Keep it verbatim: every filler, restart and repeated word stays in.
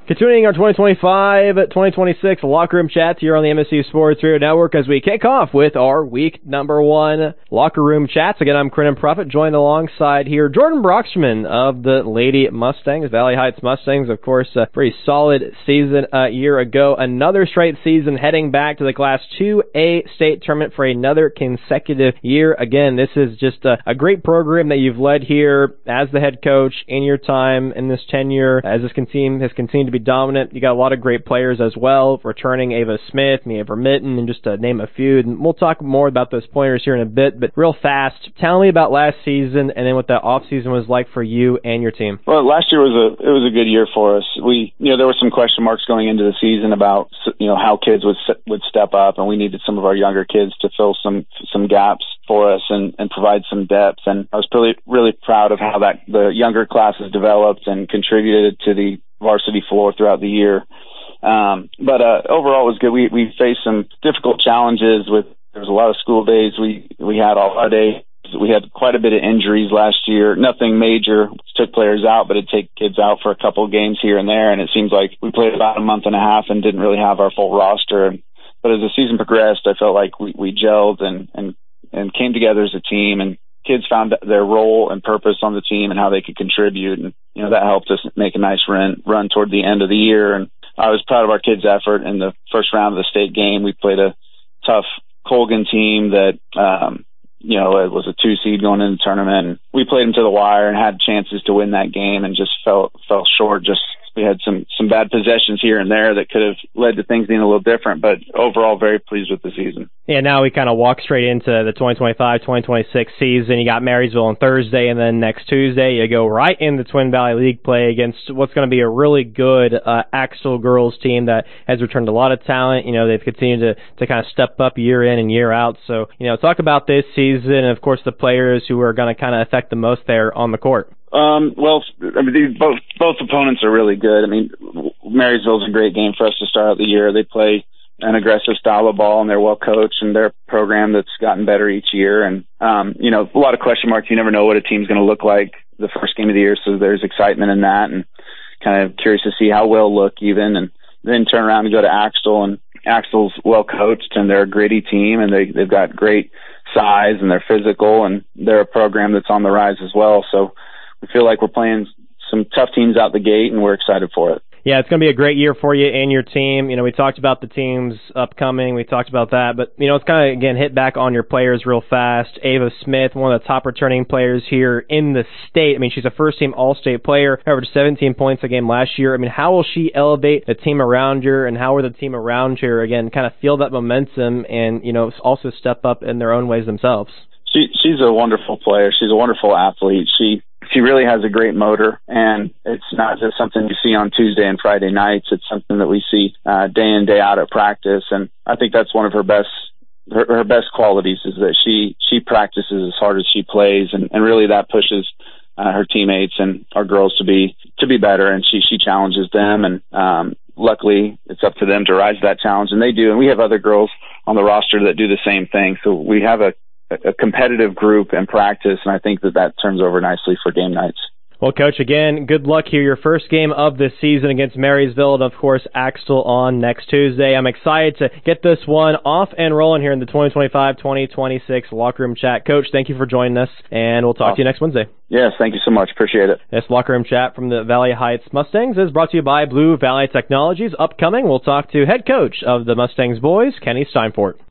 Continuing our twenty twenty-five twenty twenty-six locker room chats here on the M S U Sports Radio Network as we kick off with our week number one locker room chats. Again, I'm Crennan Prophet, joined alongside here Jordan Broxman of the Lady Mustangs, Valley Heights Mustangs. Of course, a pretty solid season a year ago. Another straight season heading back to the Class two A state tournament for another consecutive year. Again, this is just a, a great program that you've led here as the head coach in your time in this tenure as this team has continued to be dominant. You got a lot of great players as well, returning Ava Smith, Mia Vermitten, and just to name a few. And we'll talk more about those pointers here in a bit, but real fast, tell me about last season and then what the off season was like for you and your team. Well, last year was a it was a good year for us. We, you know, there were some question marks going into the season about, you know, how kids would would step up, and we needed some of our younger kids to fill some some gaps for us and, and provide some depth. And I was really really proud of how that the younger classes developed and contributed to the varsity floor throughout the year. Um, but uh, overall it was good. We we faced some difficult challenges with, there was a lot of school days. We we had all our days. We had quite a bit of injuries last year. Nothing major, took players out, but it'd take kids out for a couple of games here and there. And it seems like we played about a month and a half and didn't really have our full roster. But as the season progressed, I felt like we, we gelled and, and, and came together as a team, and kids found their role and purpose on the team and how they could contribute. And, you know, that helped us make a nice run, run toward the end of the year. And I was proud of our kids' effort in the first round of the state game. We played a tough Colgan team that, um, you know, it was a two seed going into the tournament. And we played them to the wire and had chances to win that game and just fell, fell short. Just, we had some, some bad possessions here and there that could have led to things being a little different, but overall very pleased with the season. Yeah, now we kind of walk straight into the twenty twenty-five twenty twenty-six season. You got Marysville on Thursday, and then next Tuesday you go right in the Twin Valley League play against what's going to be a really good uh, Axtell girls team that has returned a lot of talent. You know, they've continued to, to kind of step up year in and year out. So, you know, talk about this season and, of course, the players who are going to kind of affect the most there on the court. Um, well, I mean, these, both both opponents are really good. I mean, Marysville's a great game for us to start out the year. They play an aggressive style of ball, and they're well coached, and they're a program that's gotten better each year. And, um, you know, a lot of question marks. You never know what a team's going to look like the first game of the year, so there's excitement in that, and kind of curious to see how we'll look even. And then turn around and go to Axtell, and Axtell's well coached, and they're a gritty team, and they, they've got great size, and they're physical, and they're a program that's on the rise as well. So we feel like we're playing some tough teams out the gate, and we're excited for it. Yeah, it's going to be a great year for you and your team. You know, we talked about the teams upcoming. We talked about that. But, you know, it's kind of, again, hit back on your players real fast. Ava Smith, one of the top returning players here in the state. I mean, she's a first-team All-State player, averaged seventeen points a game last year. I mean, how will she elevate the team around her, and how will the team around her, again, kind of feel that momentum and, you know, also step up in their own ways themselves? She, she's a wonderful player. She's a wonderful athlete. She she really has a great motor, and it's not just something you see on Tuesday and Friday nights. It's something that we see uh, day in, day out at practice, and I think that's one of her best her, her best qualities is that she she practices as hard as she plays, and, and really that pushes uh, her teammates and our girls to be to be better, and she she challenges them, and um, luckily it's up to them to rise to that challenge, and they do. And we have other girls on the roster that do the same thing, so we have a a competitive group in practice, and I think that that turns over nicely for game nights. Well, Coach, again, good luck here. Your first game of this season against Marysville, and, of course, Axtell on next Tuesday. I'm excited to get this one off and rolling here in the twenty twenty-five twenty twenty-six Locker Room Chat. Coach, thank you for joining us, and we'll talk awesome. to you next Wednesday. Yes, thank you so much. Appreciate it. This Locker Room Chat from the Valley Heights Mustangs is brought to you by Blue Valley Technologies. Upcoming, we'll talk to head coach of the Mustangs boys, Kenny Steinfort.